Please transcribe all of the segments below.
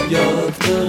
yaktı.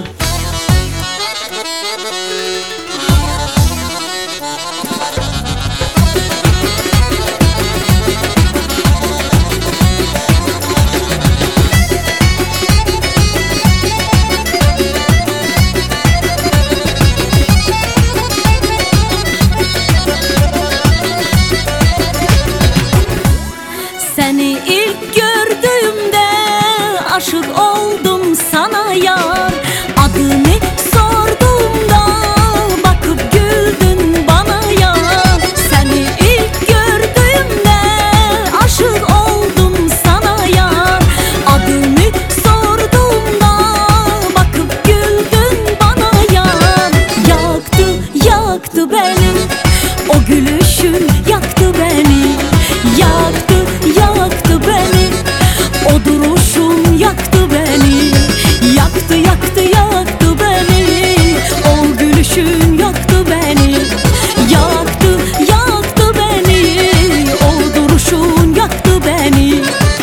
Seni ilk gördüğümde aşık oldum sana yar. Adını sorduğumda bakıp güldün bana yar. Seni ilk gördüğümde aşık oldum sana yar. Adını sorduğumda bakıp güldün bana yar. Yaktı, yaktı beni, o gülüşün yaktı beni. Yaktı, yaktı beni, o duruşun yaktı beni. Yaktı, yaktı, yaktı beni, o gülüşün yaktı beni. Yaktı, yaktı beni, o duruşun yaktı beni.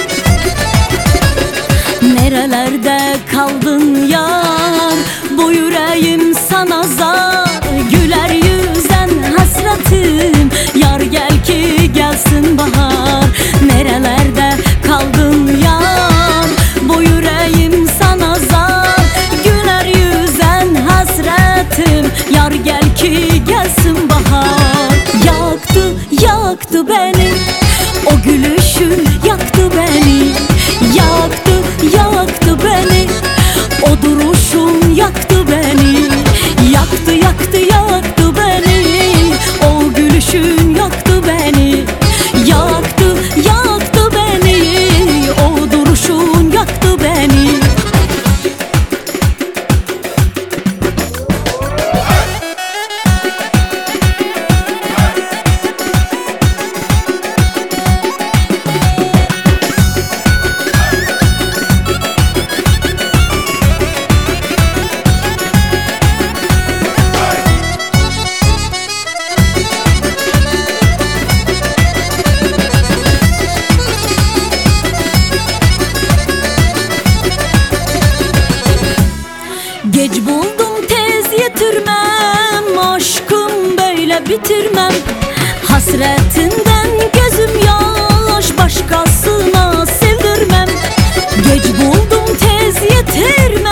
Nerelerde kaldın yar, bu yüreğim sana zar. Güler yüzen hasretim, yar gel ki gelsin bahar. Nerelerde kaldın yar, bu yüreğim sana zar. Güler yüzen hasretim, yar gel ki gelsin bahar. Yaktı, yaktı beni, o gülüşün yaktı beni. Yaktı, yaktı beni, o duruşun yaktı beni. Yaktı, yaktı, yaktı beni, o gülüşün yaktı beni. Yaktı, yaktı beni, o duruşun yaktı beni. Geç buldum tez yetirmem, aşkım böyle bitirmem. Hasretinden gözüm yaş, başkasına sevdirmem. Geç buldum tez yetirmem,